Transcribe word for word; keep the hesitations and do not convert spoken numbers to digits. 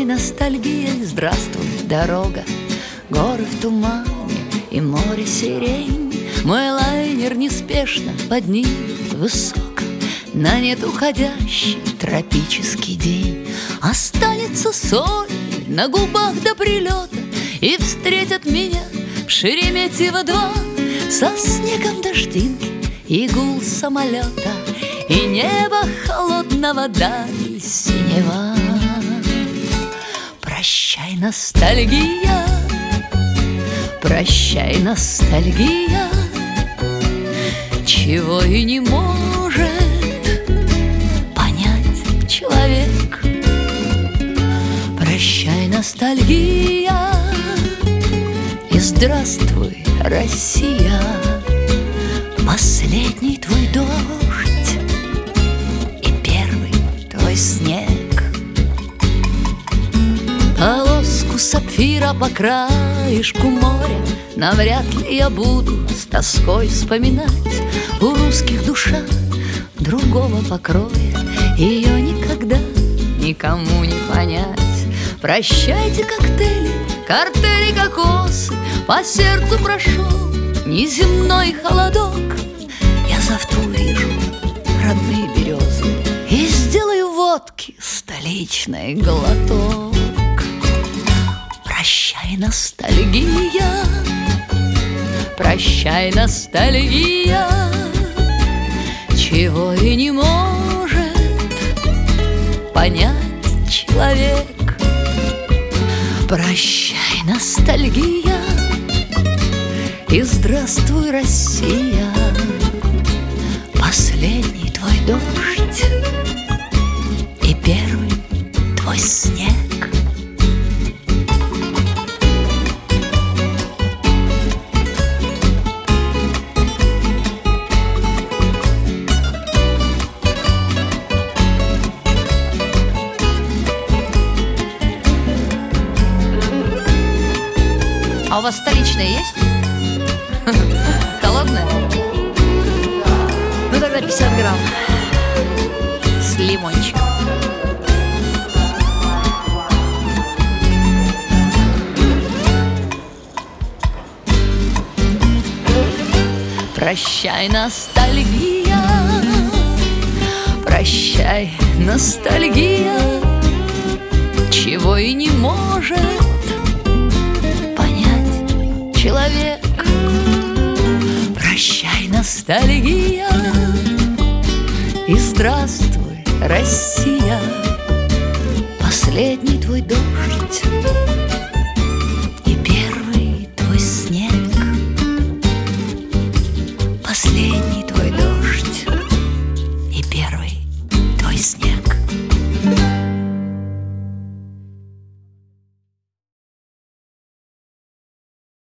ностальгия, здравствуй, дорога. Горы в тумане и море сирень. Мой лайнер неспешно поднимет высоко на нет уходящий тропический день. Останется соль на губах до прилета, и встретят меня в Шереметьево-два со снегом дождинки и гул самолета, и небо холодного даль синева. Прощай, ностальгия, прощай, ностальгия, чего и не может понять человек. Прощай, ностальгия, и здравствуй, Россия, последний твой дождь и первый твой снег. Полоску сапфира по краешку моря навряд ли я буду с тоской вспоминать. У русских душа другого покроя, ее никогда никому не понять. Прощайте, коктейли, картели, кокосы, по сердцу прошел неземной холодок. Я завтра увижу родные березы и сделаю водки столичный глоток. Прощай, ностальгия, прощай, ностальгия, чего и не может понять человек. Прощай, ностальгия, и здравствуй, Россия, последний твой дождь и первый твой снег. А у вас столичная есть? Холодная? Ну тогда пятьдесят грамм с лимончиком. Прощай, ностальгия, прощай, ностальгия, чего и не может человек. Прощай, ностальгия, и здравствуй, Россия, последний твой дождь и первый твой снег. Последний твой дождь